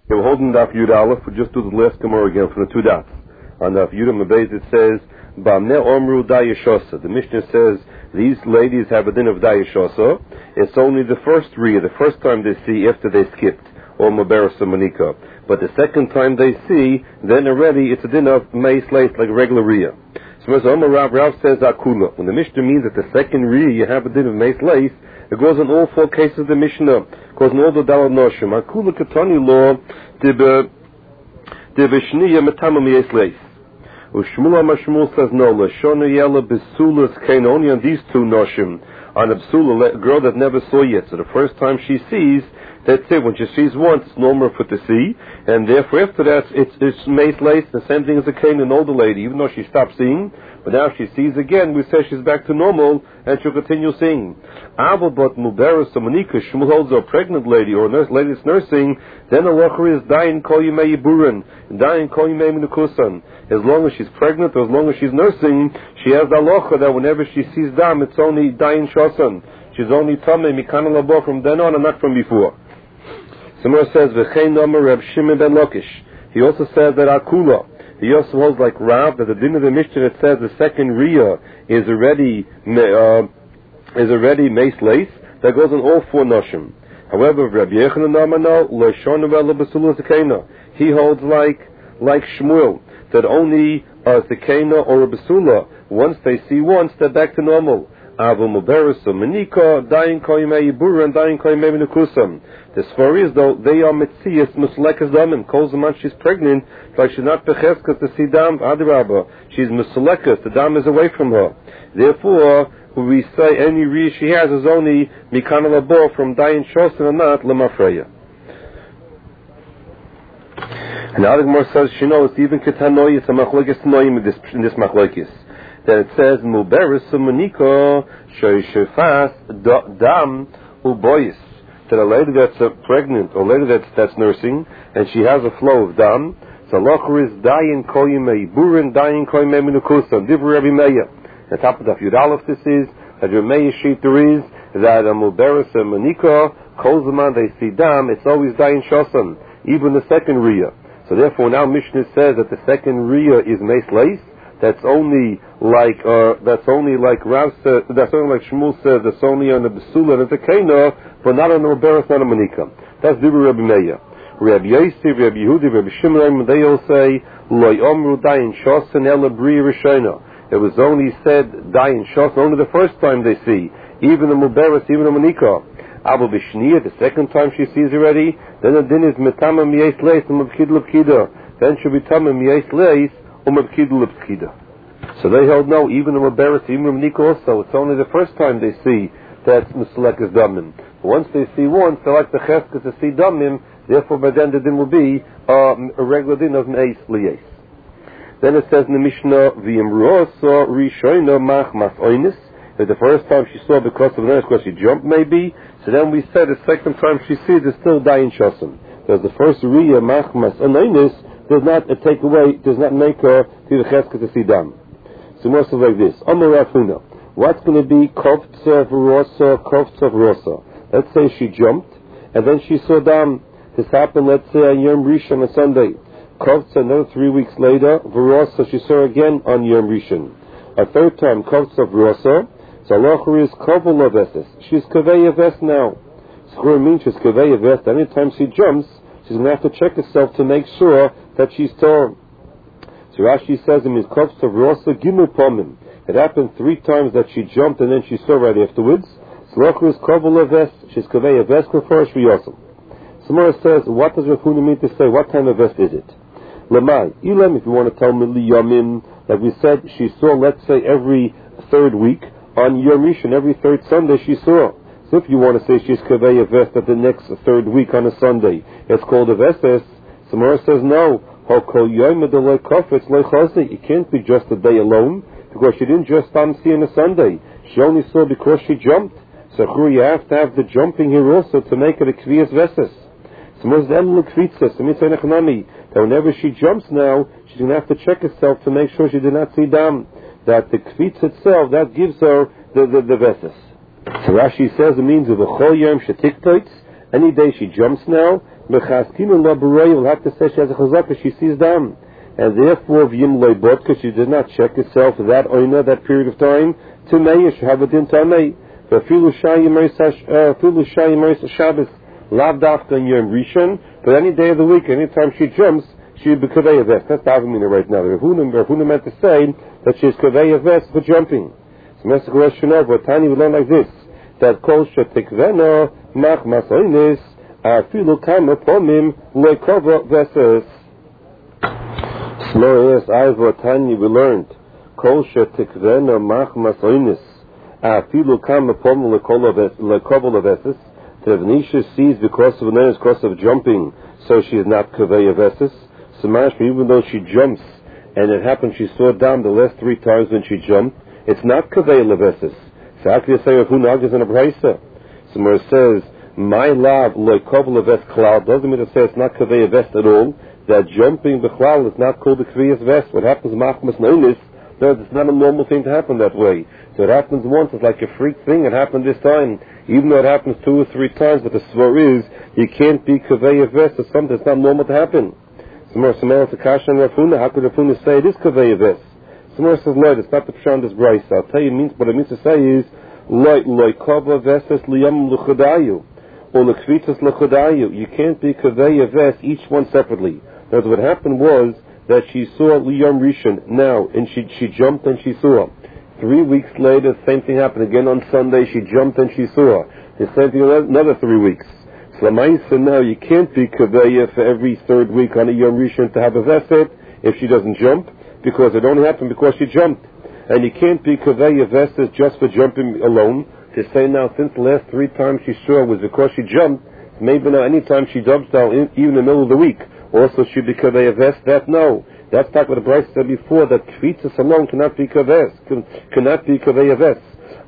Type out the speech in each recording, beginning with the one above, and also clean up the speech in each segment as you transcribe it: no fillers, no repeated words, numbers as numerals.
We're holding Daf Yud Aleph. We'll just do the last Gemara again from the two dots. On Daf Yud Mabez it says, Ba'amneh Omru Dayashosa. The Mishnah says, these ladies have a din of Dayashosa. It's only the first Riyah, the first time they see after they skipped, or Maberasa Manika. But the second time they see, then already it's a din of Meis Leis, like regular Riyah. So as Omar Rav says Akula. When the Mishnah means that the second Riyah you have a din of Meis Leis, it goes in all four cases of the Mishnah. It goes in all the Dalad Noshim. Akula Katani law, Dibbe Shniya Metama Meis Leis. Ushmula Mashmul says no. Lashona Yella Besulas Kain, only on these two Noshim. On a Besula, a girl that never saw yet. So the first time she sees, that's it. When she sees once, it's normal for to see, and therefore after that, it's Meis Leis, the same thing as a Kain, an older lady, even though she stopped seeing, but now she sees again, we say she's back to normal, and she'll continue seeing. Abel but Muberis or Monika, Shmuel holds a pregnant lady, or a lady that's nursing, then a locher is dying kol yimei yiburin, dying kol yimei minukusan. As long as she's pregnant, or as long as she's nursing, she has the locher that whenever she sees dam, it's only dying shosan. She's only tamei mikana labo from then on, and not from before. Somewhere says, V'chein Nomer Reb Shimon ben Lakish. He also says that Akula. He also holds like Rav, that the din of the Mishnah that says the second Riyah is already Meis Leis. That goes on all four Noshim. However, Reb Yechanan Namano, L'shon V'ela B'sula Zekena. He holds like Shmuel, that only a Zekena or a B'sula, once they see once, they're back to normal. Avu Muberis or Menika, dying koyimei yibura and dying koyimei minukusam. The Sfar is though they are Metzias Muslekas Damim. Calls the man she's pregnant, like she's not Becheskas to see Dam Adirabba. She's Muslekas, the Dam is away from her. Therefore, when we say any Riyah she has is only Mikana Labo from dying Shosan and not Lemafreya. And now the Gemara says she knows even Ketanoi is a Machlokes Noim in this Machlokes. Then it says Muberis Monika Shoyshefas Dam Ubois. That a lady that's pregnant or a lady that's nursing and she has a flow of dam, so locher is dying koyimei burin dying koyimei minukusan divur Rabbi Meir. The top of the Yud Aleph this is that Rabbi Meir sheet there is that a Muberis and Monika calls the man they see dam, it's always dying shosan, even the second Riyah. So therefore now Mishnah says that the second Riyah is Meis Leis. That's only like Rav said, that's only like Shmuel says, that's only on the Besula and the Zekena, but not on the Muberis and the Monika. That's Dibur Rabbi Meir. Rabbi Yosef, Rabbi Yehudi, Rabbi Shimon, they all say, Lo Yomru Dayin Shosan Ela Bri Rishona. It was only said Dayin Shosan, only the first time they see, even the Muberis, even the Monika. Abu Bishniya, the second time she sees already, then the din is Metama Miyes Leis and Mabkid Lepkida. Then she'll be Tama Miyes Leis. So they held no, even the Muberis, even the Monika also, it's only the first time they see that Muslekas Damim. Once they see once, they like the Cheskas to see Damim, therefore by then the din will be a regular din of Meis Leis. Then it says in the Mishnah, V'imruosa Rishoina Mach Mas Oinis, that the first time she saw because of the nurse, because she jumped maybe, so then we said the second time she sees it's still dying Shosan. Because the first Riyah Mach Mas Oinis does not take away, does not make her to the Cheska to see dam. So more so like this. Amar Rafuna. What's going to be Kovtza Rosa? Let's say she jumped, and then she saw dam. This happened, let's say, on Yom Rishon on Sunday. Kovtza, another 3 weeks later, Rosa, she saw again on Yom Rishon. A third time, Kovtza Rosa. So Locher is Kovala Vestes. She's Kaveya Vest now. So it means she's Kaveya Vest. Anytime she jumps, she's going to have to check herself to make sure that she's torn. So Rashi says in his Kovtza Rosa Gimel Pomim. It happened 3 times that she jumped and then she saw right afterwards. So Locher is Kovala Vest. She's Kaveya Vest before she Yosem. Samara says, what does Rav Huna mean to say? What kind of vest is it? Lamai, Ilem, if you want to tell me Liyamim, like we said, she saw, let's say, every third week, on Yom Rishon, every third Sunday she saw. So if you want to say she's Kaveya Vest at the next third week on a Sunday, it's called a Vestes. Samara says, no. It can't be just a day alone, because she didn't just see on a Sunday. She only saw because she jumped. So you have to have the jumping here also to make it a Kviyas Vestes. That whenever she jumps now, she's going to have to check herself to make sure she did not see dam. That the kvitz itself, that gives her the vesses. So Rashi says it means of a chol yom shetiktoitz. Any day she jumps now, Mechaskinu la b'roi will have to say she has a chazaka, she sees dam. And therefore, v'yim loy bot, because she did not check herself that oina, that period of time, to mei, she have it in tamei. V'afilu shayim meris Shabbos, lav dafka in Yom Rishon, but any day of the week, anytime she jumps, she would be kavei vest. That's the Avamina right now. Rav Huna meant to say that she is kavei vest for jumping. So Mesach Rosh Hashanah, Tani would learn like this, that kol shetikvena mach masoinis, afilu kama pomim loikova veses. Slow yes, I've Tani we learned, kol shetikvena mach masoinis, afilu kama pomim loikova veses. The Venetia sees because of an because of jumping, so she is not kavei veses. So even though she jumps, and it happened she saw down the last 3 times when she jumped, it's not kavei levesis. So how can you say of who nagas in a braysa? So it says, my love loikov leves klal, doesn't mean to say it's not kavei vest at all. That jumping b'chlal is not called the kviyas vest. What happens machmas noinis, no, it's not a normal thing to happen that way. So it happens once, it's like a freak thing, it happened this time. Even though it happens 2 or 3 times, but the svar is, you can't be kavei vest or something that's not normal to happen. Somewhere says Akash and Rav Huna, how could Rav Huna say it is kavei ves? Somewhere says Lord, it's not the pshan this Bryce. I'll tell you what it means to say is loy kava veses liyam luchadayu or lekvitas luchadayu. You can't be kavei ves each one separately. Now what happened was that she saw liyam rishon now, and she jumped and she saw. 3 weeks later, the same thing happened again on Sunday. She jumped and she saw. The same thing another 3 weeks. So now you can't be kaveya for every 3rd week on a Yom Rishon to have a veset if she doesn't jump, because it only happened because she jumped. And you can't be kaveya veset just for jumping alone. To say now, since the last 3 times she saw was because she jumped, maybe now any time she jumps down, even in the middle of the week, also she'd be kaveya vest. That no. That's like what the Bryce said before, that kvitzas alone cannot be kaveya vest.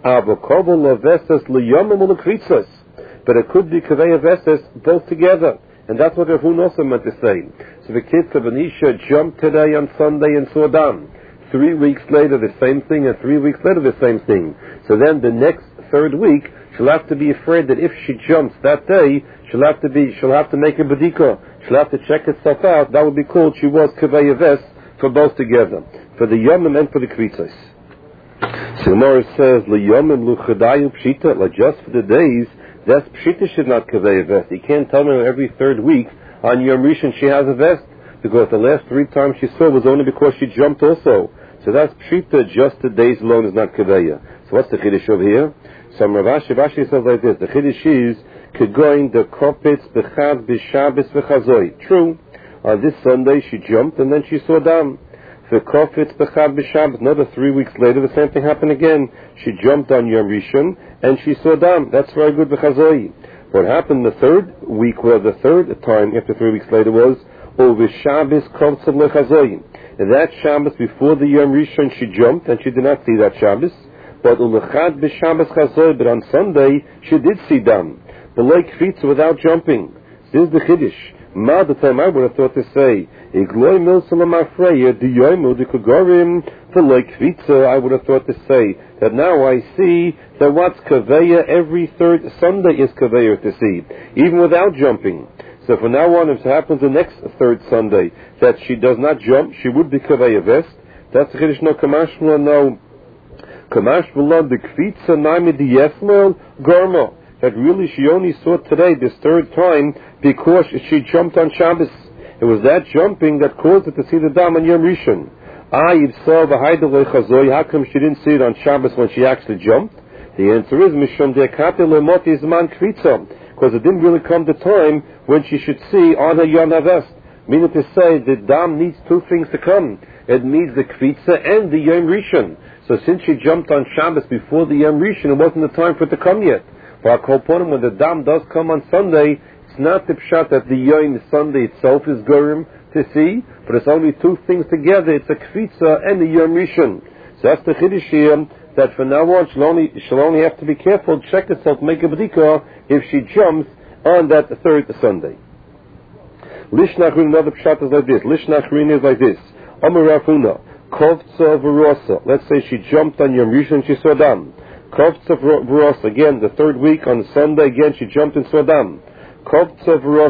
But it could be kavei vesses both together, and that's what Rav Huna also meant to say. So the kids of Anisha jumped today on Sunday and saw dam. 3 weeks later the same thing, and 3 weeks later the same thing. So then the next 3rd week she'll have to be afraid that if she jumps that day, she'll have to make a bedika. She'll have to check herself out. That would be called she was kavei ves for both together, for the yomim and for the kvitzos. So Gemara says liyomim luchadayu pshita, like just for the days. That's pshita should not kavei a vest. You can't tell me every 3rd week on Yom Rishon she has a vest, because the last 3 times she saw was only because she jumped also. So that's pshita, just the days alone is not kaveya. So what's the chiddush over here? So Rav Ashi says like this, the chiddush is kegoin the kopitz b'chad b'shabes v'chazoi. True, on this Sunday she jumped and then she saw dam. The kopitz b'chad b'shabes, another 3 weeks later the same thing happened again. She jumped on Yom Rishon and she saw dam. That's very good b'chazoi. What happened the 3rd week, well, the 3rd time after 3 weeks later was over Shabbos kopitz b'chazoi. And that Shabbos before the Yom Rishon she jumped and she did not see that Shabbos. But ulechad b'Shabbos chazoi, but on Sunday she did see dam. But like kvitza without jumping. This is the chiddush. Ma the time I would have thought to say, igloi milsalam afreya diyomu dikugorim. For like kvitza I would have thought to say that now I see that what's kaveya every 3rd Sunday is kaveya to see, even without jumping. So from now on, if it happens the next 3rd Sunday that she does not jump, she would be kaveya vest. That's the chiddush. No kamashmula, no kamashmula the kvitza naimi diyesmel garma. That really she only saw today, this 3rd time, because she jumped on Shabbos. It was that jumping that caused her to see the dam on Yom Rishon. How come she didn't see it on Shabbos when she actually jumped? The answer is Mishum de'kate lemoti zman kvitza, because it didn't really come the time when she should see on her Yom HaVest. Meaning to say, the dam needs 2 things to come. It needs the kvitza and the Yom Rishon. So since she jumped on Shabbos before the Yom Rishon, it wasn't the time for it to come yet. For when the dam does come on Sunday, it's not the pshat that the Yom Sunday itself is gurim to see, but it's only 2 things together. It's a kvitza and the Yom Rishon. So that's the chiddush here, that from now on she'll only have to be careful, check herself, make a b'dika if she jumps on that 3rd Sunday. Lishnachrin, another pshat is like this. Lishnachrin is like this. Amar Rav Huna, kovtza v'rosa. Let's say she jumped on Yom Rishon, she saw dam. Kovtza v'rosa, again, the 3rd week on Sunday, again she jumped and saw dam. Kovtza v'rosa.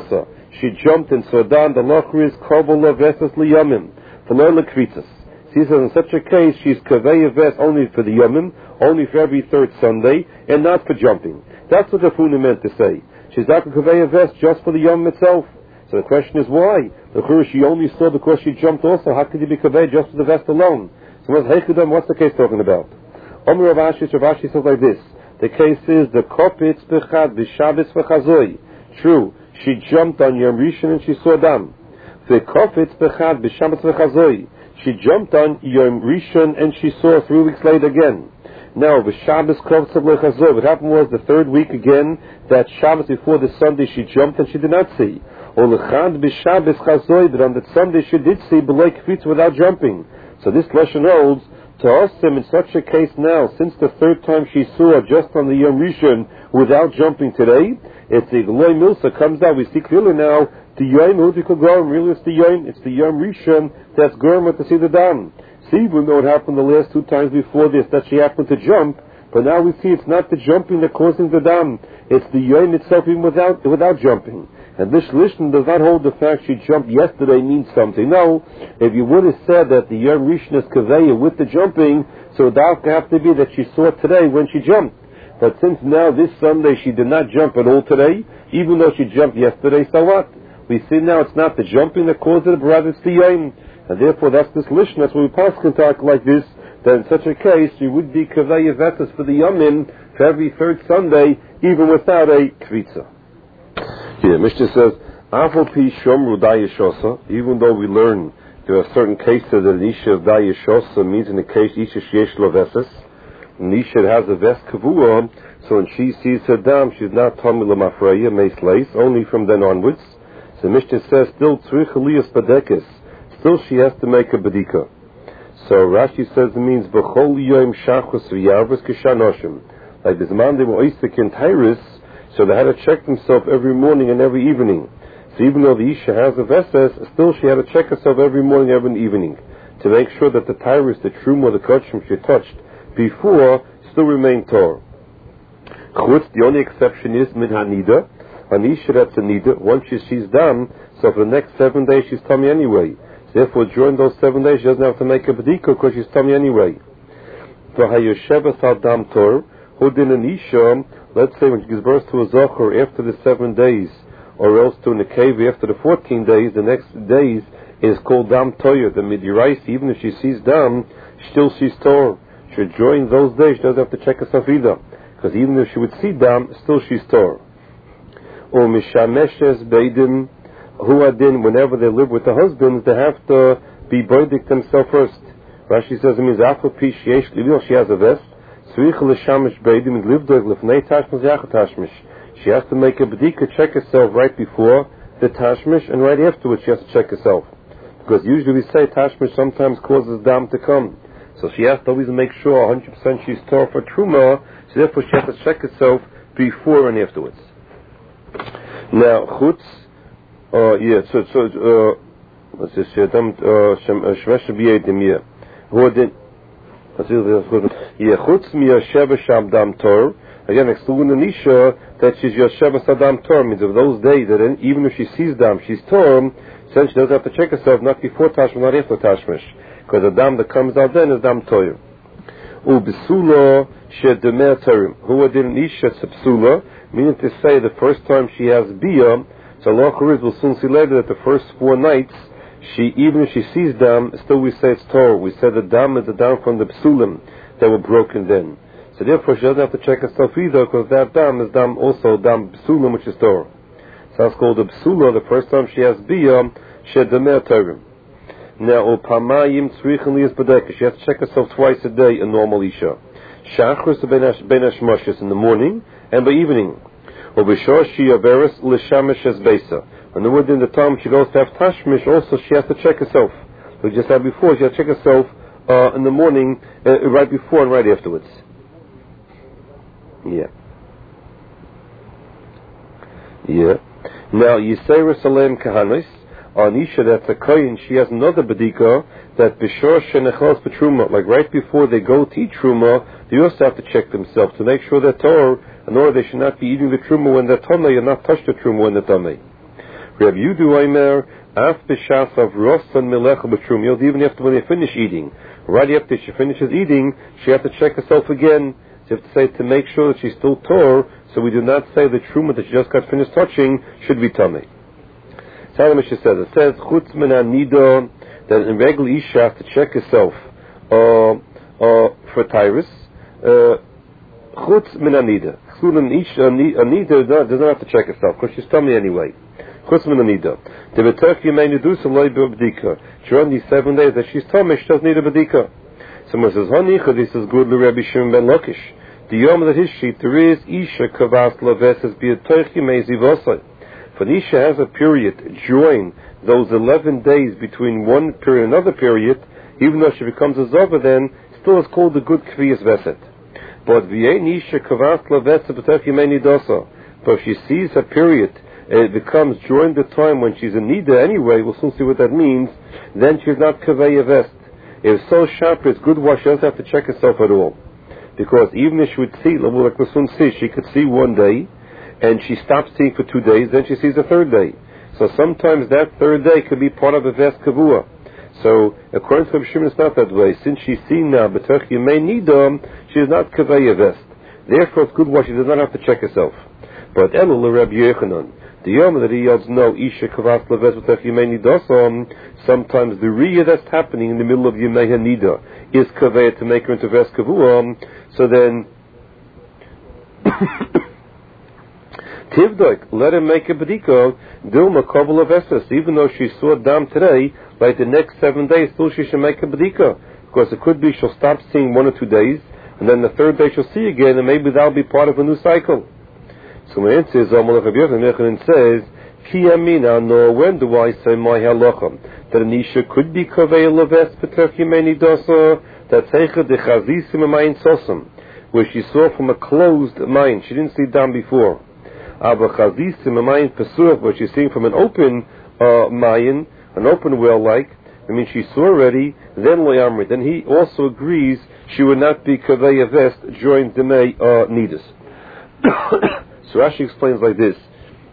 she jumped and saw down the locher is Korbola Vesas Liyamim, for Lola Kritzas. She says in such a case, she's Kaveya Ves only for the Yomim, only for every third Sunday, and not for jumping. That's what the Funa meant to say. She's not Kaveya Ves just for the Yomim itself. So the question is why? The Chur, she only saw because she jumped also. How could you be Kaveya just for the vest alone? So what's the case talking about? Omer Rav Ashi says like this. The case is the Kopitz Bechad B'Shabbos V'Chazoi. True, she jumped on Yom Rishon and she saw Dam. The Kopitz Bechad B'Shabbos V'Chazoi. She jumped on Yom Rishon and she saw 3 weeks later again. Now, the Shabbos Kopitz V'Chazoi. What happened was the third week again, that Shabbos before the Sunday she jumped and she did not see. Or L'chad B'Shabbos Chazoi, but on that Sunday she did see B'lei Kvitz without jumping. So this lesson holds to us in such a case now, since the third time she saw just on the Yom Rishon without jumping today, it's the Loi Milsa comes out. We see clearly now the Yom Udikul Gorim. Really, it's the Yom Rishon that's Gorim to see the Dam. See, even though it happened the last 2 times before this that she happened to jump, but now we see it's not the jumping that causing the Dam. It's the Yom itself even without jumping. And this lishon does not hold the fact she jumped yesterday means something. No, if you would have said that the Yom Rishon is Kaveya with the jumping, so it would have to be that she saw today when she jumped. But since now this Sunday she did not jump at all today, even though she jumped yesterday, so what? We see now it's not the jumping that caused it, but rather it's the Yom. And therefore that's this lishon. That's why we pass can talk like this, that in such a case she would be Kaveya Vetas for the Yomim for every third Sunday, even without a Kvitza. Yeah, Mishnah says, Afal Pi Shomru Dayashosa, even though we learn there are certain cases that an Isha of Dayashosa means in the case Isha Sheyesh Lo Veses, an Isha has a Ves Kavua, so when she sees her Dam, she's not Tamil Mafreya, Mace Lace, only from then onwards. So Mishnah says, still Tzrich Elias Badekis, still she has to make a Badika. So Rashi says it means, B'chol Yom Shachos V'yarvus Kishanoshim, like this man they were Isaac in Tyrus, so they had to check themselves every morning and every evening. So even though the Isha has a Veses, still she had to check herself every morning and every evening to make sure that the Tyrus, the Trum or the Kachim she touched before still remained Torah. Chutz, the only exception is Min HaNida. An Isha that's a Nida, once she's done, so for the next 7 days she's tummy anyway. So therefore during those 7 days she doesn't have to make a B'dika because she's tummy anyway. So HaYoshevas Adam Torah, who did an Isha, let's say when she gives birth to a Zohar after the 7 days, or else to a Nekevi after the 14 days, the next days is called Dam Toyer, the Midirais. Even if she sees Dam, still she's Torah. During those days she doesn't have to check herself either, because even if she would see Dam, still she's Torah. Or Mishameshes Beidim, who are then, whenever they live with the husbands, they have to be boidik themselves first. Rashi says it means Afal Pi Sheyesh Lilil, she has a vest. She has to make a b'dika, check herself right before the tashmish, and right afterwards she has to check herself. Because usually we say tashmish sometimes causes dam to come. So she has to always make sure 100% she's Torah for truma, so therefore she has to check herself before and afterwards. Now, chutz, what's this here? Shemesh b'yedim, yeah. Who did Chutz mi Yosheva Shabdam Tor. Again, excluding an Isha that she's Yosheva Sadam Tor means of those days that even if she sees Dam, she's Tor, then she doesn't have to check herself not before Tashmish, not after Tashmish, because the Dam that comes out then is Dam Tor. Ubisula Shedemer Torim. Who did an Isha Psula, meaning to say the first time she has Bia, so Allah Chariz will soon see later that the first 4 nights even if she sees Dam, still we say it's Torah. We say the Dam is the Dam from the Psulim that were broken then. So therefore she doesn't have to check herself either, because that Dam is Dam also Dam Psulim, which is Torah. So that's called the Psula. The first time she has Bia, Shedemer Torim. Now, Pamayim Tzrichin Lias Badeka. She has to check herself twice a day, a normal Isha. Shachris Ben Hashmashis in the morning and by evening. Or Bishor Shia Beres L'Shamish as Besa. And then within the time she goes to have Tashmish, also she has to check herself. We just said before, she has to check herself in the morning, right before and right afterwards. Yeah. Now, Yisera Salem Kahanis, on Isha that's a Koyin, she has another Badika, that Bishor Shenechos Petruma, like right before they go to eat Truma, they also have to check themselves to make sure they're Torah, in order they should not be eating the Truma when they're Tamei and not touch the Truma when they're Tamei. Rabbi Yudu Omer, Af b'shas of rosan melecha b'trumiyot, even after when they finish eating, right after she finishes eating, she has to check herself again. So you have to say to make sure that she's still tor, so we do not say the truma that she just got finished touching should be tummy. So the says, it says, chutz min hanidah, that in regular isha has to check herself for tyrus. Chutz min hanidah. Anida does not have to check herself because she's tummy anyway. Chutz min hanidah. The betarch yemei nedusa loy b'bdika. During these 7 days that she's tummy, she doesn't need a b'dika. Someone says, Hanicha, this is good l'Rebbe Shimon ben Lakish. The yom that his sheet there is isha kavas laves as betarch yemei zivosai. If an isha has a period during those 11 days between one period and another period, even though she becomes a zova, then still is called a good kviyas veset. But v'yein isha kavas laves betarch yemei nidosa. But if she sees a period, it becomes during the time when she's in nida anyway, we'll soon see what that means, then she's not kavaya vest. If so sharp, it's good wash, she doesn't have to check herself at all. Because even if she would see, like we'll soon see, she could see one day, and she stops seeing for 2 days, then she sees a third day. So sometimes that third day could be part of a vest kavua. So according to Rabbi Shimon, it's not that way. Since she's seen now, b'terch yemei nida, she is not kavaya vest. Therefore, it's good wash, she does not have to check herself. But Elu l'Rabbi Yochanan, the yom that he yells no isha kavas leves b'terch yemei nidasa. Sometimes the riyah that's happening in the middle of yemei hanida is kaveh to make her into ves kavua. So then tivdok, let her make a b'dika dilma kabul of esses. Even though she saw dam today, like the next 7 days, still she should make a b'dika, because it could be she'll stop seeing 1 or 2 days, and then the third day she'll see again, and maybe that'll be part of a new cycle. So my answer is, and says, Ki amina, no, when do I say my halacha? That an isha could be kaveh leves b'terch yemei nidasa, that teicha de chazisim amayin sosam, where she saw from a closed mine, she didn't see down before. Aber chazisim amayin pesuach, where she's seeing from an open mayin, an open well like, I mean she saw already, then lo yamrit. Then he also agrees she would not be kaveh vest during demei nidus. So Rashi explains like this.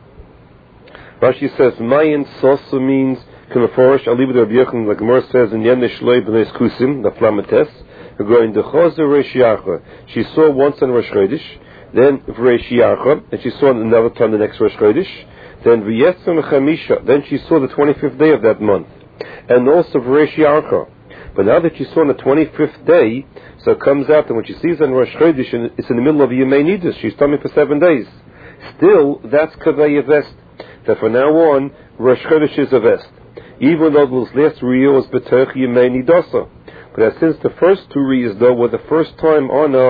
Rashi says, Mayin Sosa means, Kemeforish, Alibu de Rabbi Yochanan, like Gemara says in Yenesh Loi B'nei Kusim, the Flamates, going to Choser Reish Yarcha. She saw once on Rosh Chodesh, then Reish Yarcha, and she saw another time the next Rosh Chodesh, then V'yetzem Chamisha, then she saw the 25th day of that month, and also Reish Yarcha. But now that she saw on the 25th day, so it comes out that when she sees on Rosh Chodesh, it's in the middle of Yemei Nidus, she's tummy for 7 days. Still, that's Kaveh Vest. That from now on, Rosh Chodesh is a vest. Even though those last riyah was b'terch yemei nidasa. But since the first 2 riyahs though were the first time on a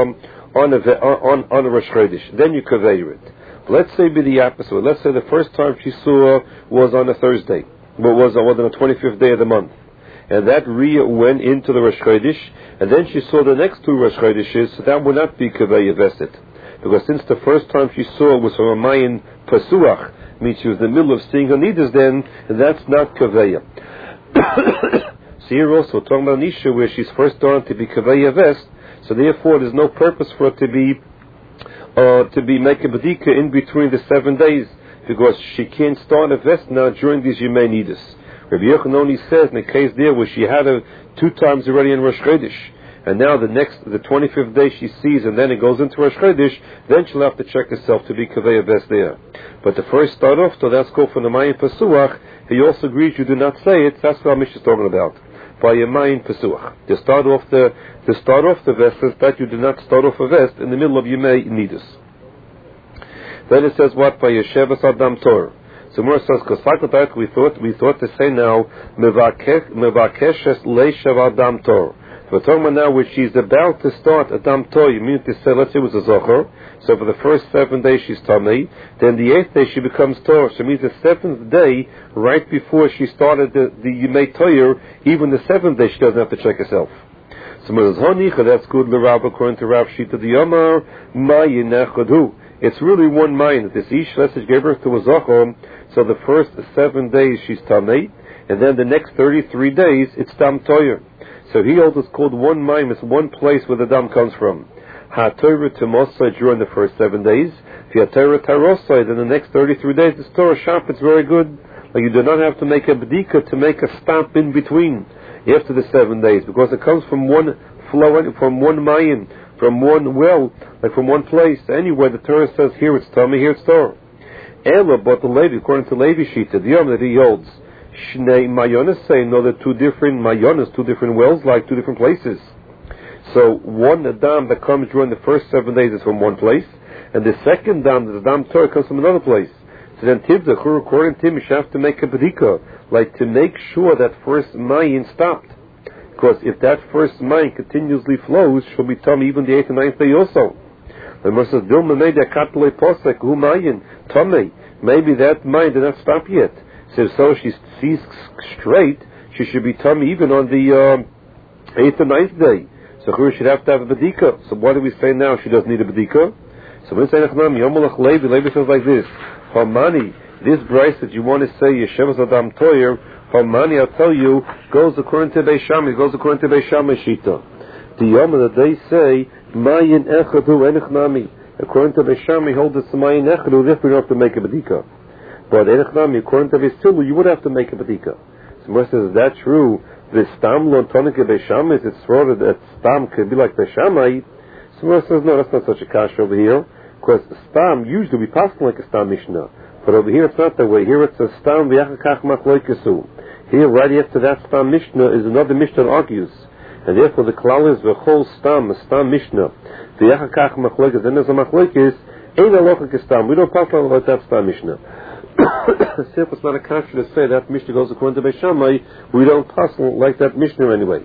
Rosh Chodesh, then you kaveir it. Let's say be the opposite. Let's say the first time she saw was on a Thursday, but was on the 25th day of the month, and that riyah went into the Rosh Chodesh, and then she saw the next 2 Rosh Chodeshes, so that would not be kaveir vested. Because since the first time she saw was from a mayin pasuach, means she was in the middle of seeing her needles, then that's not kaveya. So here also talking about Nisha where she's first on to be kaveya vest, so therefore there's no purpose for her to be making badika in between the 7 days, because she can't start a vest now during these Yemei Nidus. Rabbi Yochanan only says in the case there where she had her 2 times already in Rosh Chodesh, and now the 25th day she sees, and then it goes into Rosh Chodesh, then she'll have to check herself to be Kaveh Best there. But the first start off, so that's called for the Mayin Pasuach. He also agrees you do not say it, that's what Mishnah is talking about. By a Mayin Pasuach. To start off the vest is that you do not start off a vest in the middle of Yemei Nidus. Then it says what? By Yeshevas Adam Tor. So more says, because we thought to say now, Mevakeshes Leishav Adam Tor. We're talking about now where she's about to start Adam Tor, you mean to say, let's say it was a Zohar, so for the first 7 days she's Tamei, then the 8th day she becomes Tor, so it means the 7th day, right before she started the Yemei Toyer, even the 7th day she doesn't have to check herself. So that's good, L'Rav, according to Rav Shita the Yomar, Mayin Echadu. It's really one mind. This Ish Lesage gave birth to a Zohar, so the first 7 days she's Tamei, and then the next 33 days it's Tam Toyer. So he holds it's called one mime, it's one place where the dam comes from. Ha-Torah Timosai during the first 7 days. If you ha-Torah Tarosai, then the next 33 days, it's Torah Shap, it's very good. Like you do not have to make a bedika to make a stop in between after the 7 days, because it comes from one flow, from one mayin, from one well, like from one place. Anywhere the Torah says here it's tummy, here it's Torah. Ella, but the Levi, according to Levi Shita, the Yom that he holds, Shnei Mayonis saying, no, they're two different Mayonis, two different wells, like two different places. So one dam that comes during the first 7 days is from one place, and the second dam, the dam Torah, comes from another place. So then Tivdach, according to him, you have to make a bedika, like to make sure that first mayin stopped. Because if that first mayin continuously flows, she'll be tummy even the 8th and 9th day also. The Gemara says, Dilma made a katlei posek, hu mayin, tummy. Maybe that mayin did not stop yet. So she sees straight, she should be tummy even on the 8th and 9th day. So she should have to have a bedika. So what do we say now? She doesn't need a bedika? So when we say Levi says like this, Hamani, this Bryce that you want to say Yeshevas Adam Toyer, Hamani, I'll tell you, goes according to Beis Shammai, goes according to Beis Shammai Shita. The Yom that they say, Mayin Echadu Enechnami. According to Beis Shammai, hold this Mayin Echadu, therefore you don't have to make a bedika. But Enechnami, according to Beis Tilu, you would have to make a bedika. So Moshe says, is that true? The Stam Lon Tonik Beis Shammai, it's thought that Stam could be like Beis Shammai. So Moshe says, no, that's not such a kasha over here. Because Stam, usually we pass like a Stam Mishnah. But over here it's not that way. Here it's a Stam V'yachakach Machloikesu. Here, right after that Stam Mishnah, is another Mishnah that argues. And therefore the klal is V'chol Stam, a Stam Mishnah. V'yachakach Machloikes, then there's a Machloikes, Ein Alochak Stam. We don't pass like that Stam Mishnah. Therefore it's not a kasha to say that Mishnah goes according to Beis Shammai. We don't pass like that Mishnah anyway.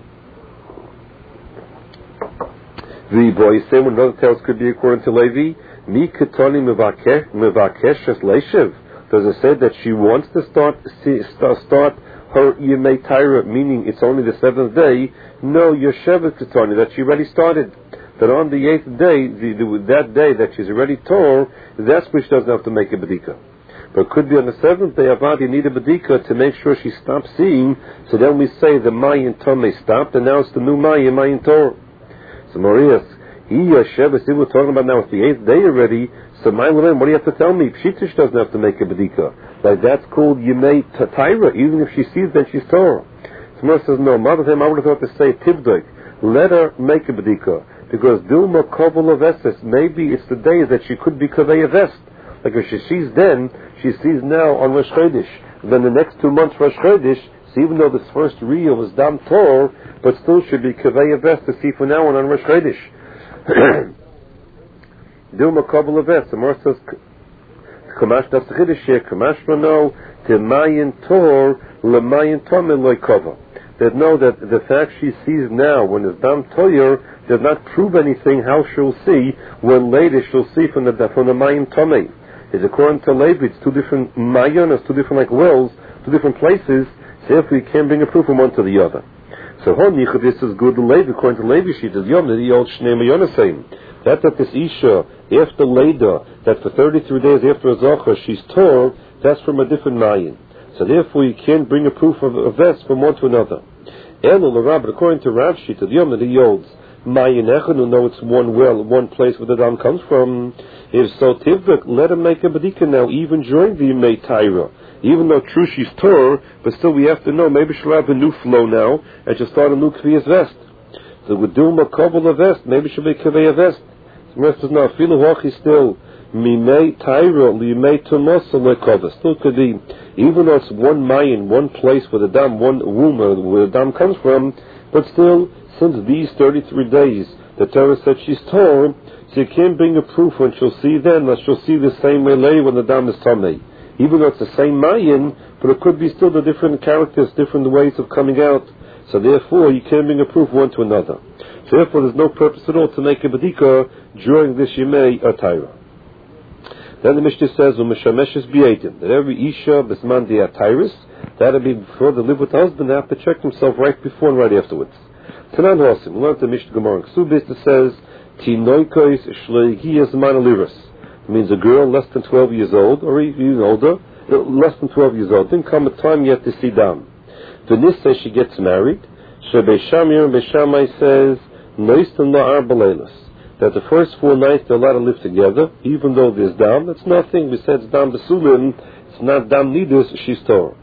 The boy say when another tales could be according to Levi, Mi Ketoni Mevakeshes Leishiv. Does it say that she wants to start her Yemei Taira, meaning it's only the 7th day? No, Yoshevet Ketoni, that she already started. That on the 8th day, that day that she's already tore, that's where she doesn't have to make a bedika. But it could be on the 7th day, Avad, you need a bedika to make sure she stops seeing, so then we say the Mayin Tomei stopped, and now it's the new Mayin Tor. So Marias, we're talking about now it's the 8th day already, so my Levin, what do you have to tell me? Pshitish doesn't have to make a bedika. Like that's called Yemei Taira, even if she sees that she's Torah. So Moshe says, no, Mother I would have thought to say Tibdik, let her make a bedika. Because Dilma Kovel of Eses, maybe it's the day that she could be Kavei Vest. Like if she sees then, she sees now on Rosh Chodesh. Then the next 2 months Rosh Chodesh, so even though this first reel was Dam Tor, but still should be Kavei Vest to see from now on Rosh Chodesh. Dilma Kabul Avet. The Mor says, Kamash das Chiddush here, Kamash Mano, to Mayin Tor, Le Mayin Tomei Loi Kova. That know that the fact she sees now, when it's Dam Toyer, does not prove anything how she'll see when later she'll see from the Mayin Tomei. It's according to Levi, it's two different Mayonas, two different like wells, two different places, so if we can bring a proof from one to the other. So this is good to Levi, according to Levi, she does Yom, the old Shnei Mayonas saying. That this Isha, after Leda, that for 33 days after a Zocha, she's Tor, that's from a different Mayin. So therefore you can't bring a proof of a vest from one to another. Elul Rab, according to Rav Shita, the Yom, the Yods, Mayin Echanu, know it's one well, one place where the dam comes from. If so, Tivdek, let him make a bedika now, even during the Yemei Taira. Even though true she's Tor, but still we have to know, maybe she'll have a new flow now, and she'll start a new Kviyas vest. So with Dilma Kovel vest, maybe she'll be Kviyas vest. The rest is not. Filu Hochi still, Mimei Taira, Limei Tomosa Lekova. Still could be, even though it's one Mayin, one place where the dam, one womb where the dam comes from, but still, since these 33 days, the Torah said she's Tor, so you can't bring a proof when she'll see then, that she'll see the same way later when the dam is Tomei. Even though it's the same Mayin, but it could be still the different characters, different ways of coming out. So therefore, you can't bring a proof one to another. So therefore, there's no purpose at all to make a bedika during this Yemei Taira. Then the Mishnah says, "U'mishameshes b'yedim," that every Isha b'zman di'atairis, that'll be before they live with the husband, they have to check themselves right before and right afterwards. Tanan Hosim, we learned the Mishnah Gemara in Ksubis that says, "Tinoikos shleigiyas manaliris." It means a girl less than 12 years old, or even older, less than 12 years old, didn't come a time yet to see dam. V'nis says she gets married. Shebei and Beishamai says, "Noistan la'ar b'leilos," that the first 4 nights they're allowed to live together, even though there's dam. That's nothing. We said it's dam b'sulin. it's not dam nidus, she's Torah.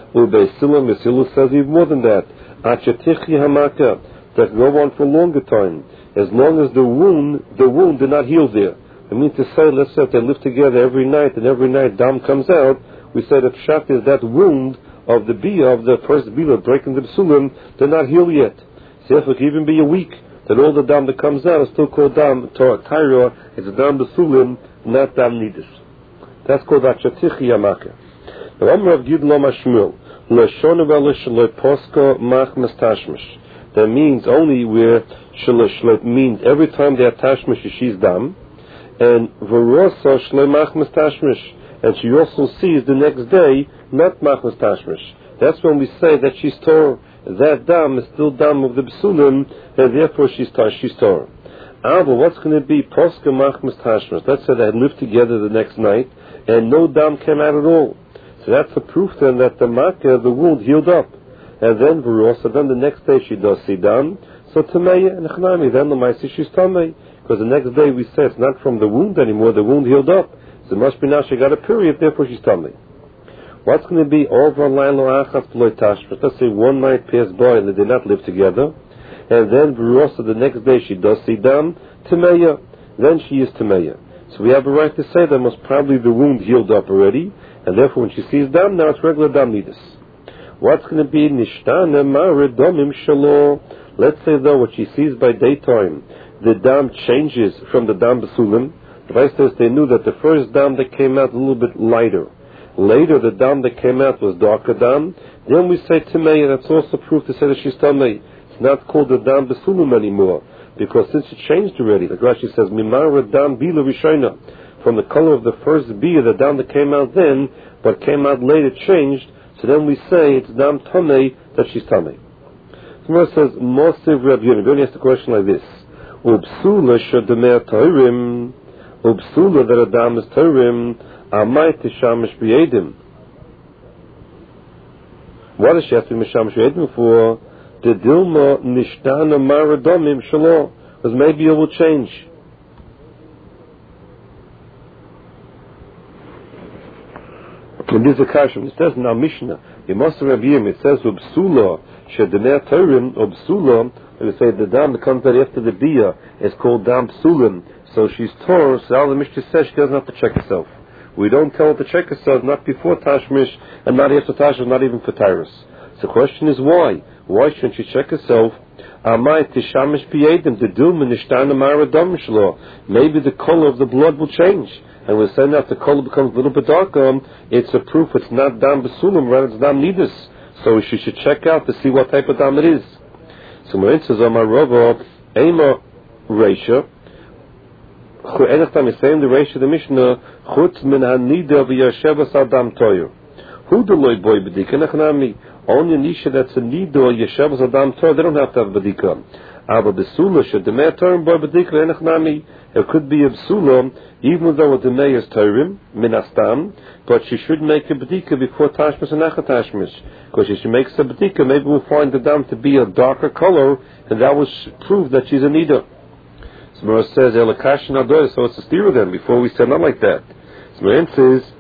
Mesilu says even more than that. Achatichi hamaka, that go on for a longer time, as long as the wound did not heal there. I mean to say, let's say if they live together every night, and every night dam comes out, we say that pshat is that wound of the bia, of the first bila breaking the psulim, did not heal yet. So if it could even be a week, that all the dam that comes out is still called dam Torah. It's a dam b'sulim, not dam nidus. That's called achatichi hamaka. Now, Amrav Gidlo Mashmul, Lashon V'Lishlo Posko Mach Mestashmish. That means only where Shalashlet means every time they have tashmish, she's dam, and Verosa Shlemach Mestashmish, and she also sees the next day not Mach Mestashmish. That's when we say that she's Torah. That dam is still dam of the B'sulim, and therefore she's Torah. But what's going to be Posko Mach Mestashmish? Let's say they had lived together the next night, and no dam came out at all. So that's a proof then that the makkah, the wound, healed up. And then then the next day she does see dam. So Tameya and Echnami, then the Maisi she's Tamei. Because the next day we say it's not from the wound anymore, the wound healed up. So it must be now she got a period, therefore she's Tamei. What's going to be over Lailo Achas P'loi Tashmish? Let's say one night passed by and they did not live together. And then the next day she does see dam, Tameya. Then she is Tameya. So we have a right to say that most probably the wound healed up already. And therefore when she sees dam, now it's regular dam nidus. What's going to be nishtana ma'ared domim shalo? Let's say though what she sees by daytime, the dam changes from the dam b'sulim. The Rebbe says they knew that the first dam that came out a little bit lighter. Later the dam that came out was darker dam. Then we say Timei, that's also proof to say that she's Tamei. It's not called the dam b'sulim anymore. Because since it changed already, like Rashi says, mimara dam bila rishayna. From the color of the first bia, the dam that came out then, but came out later changed, so then we say it's dam tamei, that she's tamei. Somebody says, Mosiv Reb Yonah. We're going to ask the question like this. Ubsula shadameh tairim, ubsula that a dam is tairim, amai tishamish b'yedim. What does she have to be mishamish b'yedim for? The dilma nishtana maradomim shalom. Because maybe it will change. And this is a kashem. It says in our Mishnah, in Moshe Rabbeim, it says, Ubsula, Shedemeh Torim, Ubsula, and we say the dam that comes out after the bia is called dam psulim. So she's Torah, so all the Mishnah says she doesn't have to check herself. We don't tell her to check herself, not before Tashmish, and not after Tashmish, not even for Tyrus. So the question is why? Why shouldn't she check herself? Amai Tishamish Piyedim, the Dum and Nishtana Maradam Shlo. Maybe the color of the blood will change. And we're saying that the color becomes a little bit darker, it's a proof it's not dam b'sulim, rather it's dam nidus. So she should check out to see what type of dam it is. So Marin says, Amar Rava, Ema Reisha, anytime he's saying the Reisha of the Mishnah, Chutz min hanida v'yashevas adam toyer. Who the loy boy b'dika nechnami? Only Nisha that's a nido yashevas adam toyer, they don't have to have b'dika. Aber b'sula should the meh term boy b'dika nechnami. It could be a b'sula, even though the meh is terim, minastam, but she should make a b'dika before tashmish and after tashmish. Because if she makes a b'dika, maybe we'll find the dam to be a darker color, and that will prove that she's a nido. So Mara says, Elakash Nador, so it's a steer then, before we say not like that. So Mara says,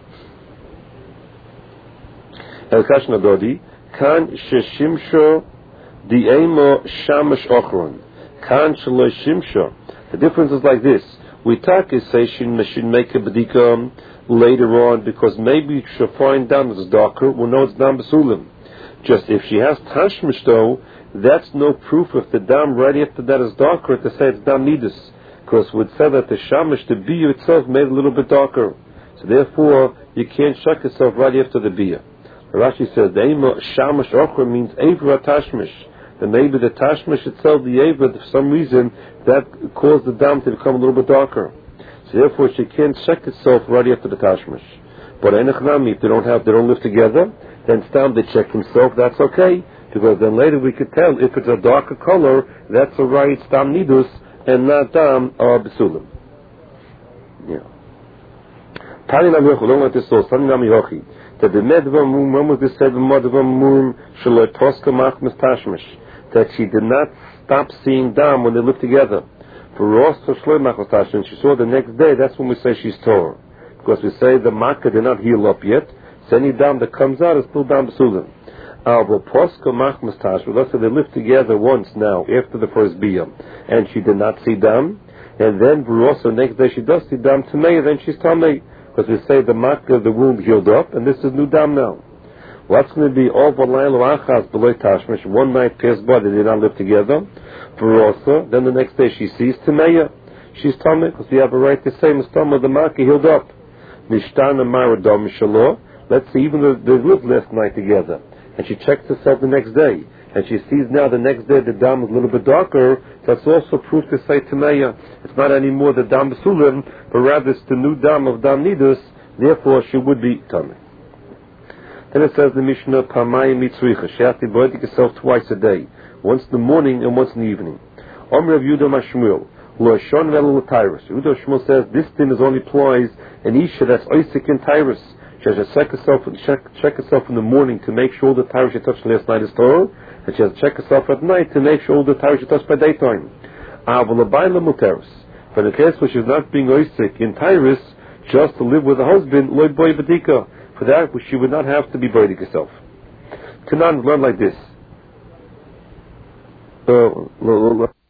Elakash Nadodi, Kan Sheshimsho Diemo Shamash Ochron. Kan Shalo Shimsho. The difference is like this. We say she should make a b'dika later on, because maybe she'll find dam that's darker, we'll know it's dam b'sulim. Just if she has tashmish though, that's no proof if the dam right after that is darker to say it's dam nidus, because we'd say that the shamish, the bia itself, made it a little bit darker. So therefore, you can't check yourself right after the bia. Rashi says the shamish ochra means avra tashmish. Then maybe the tashmish itself, the avra, for some reason, that caused the dam to become a little bit darker. So therefore, she can't check itself right after the tashmish. But if they don't live together, then stam they check himself. That's okay. Because then later we could tell if it's a darker color, that's a right stam nidus and not dam or b'sulim. Yeah. Tani Namyochi, don't let this so. Tani Namyochi. That the medva mum, when was this said, medva mum, shaloi toska mach mistashmish. That she did not stop seeing dam when they lived together. For Rosh Shaloi mach mistashmish, she saw the next day, that's when we say she's Torah. because we say the makkah did not heal up yet, so any dam that comes out is still dam b'sulim. Let's say they lived together once now after the first biyah, and she did not see dam, and then also next day she does see dam tamei, then she's tamei, because we say the makkah, the wound healed up, and this is new dam now. What's going to be one night passed by, they did not live together, also, then the next day she sees tamei, she's tamei, because we have a right to say mustama, the makkah healed up. Nishtana mara dam shalom. Let's see, even though they lived last night together, and she checks herself the next day, and she sees now the next day the dam is a little bit darker, that's also proof to say Tameya. It's not anymore the dam b'sulim, but rather it's the new dam of dam nidus, therefore she would be Tamei. Then it says the Mishnah, Pamayim mitzricha, she has to body herself twice a day, once in the morning and once in the evening. Rav Yehuda Mashmuel, Lo'ashon v'elo l'tyrus. Yehuda Shmuel says this thing is only applies an isha that's oisik in tyrus. She has to check herself in the morning to make sure the tyrus she touched last night is Torah, and she has to check herself at night to make sure the tyrus she touched by daytime. But in the case where she's not being oisik in tyrus, just to live with a husband, loy boy badika. For that, she would not have to be boidik herself. Tanan learn like this.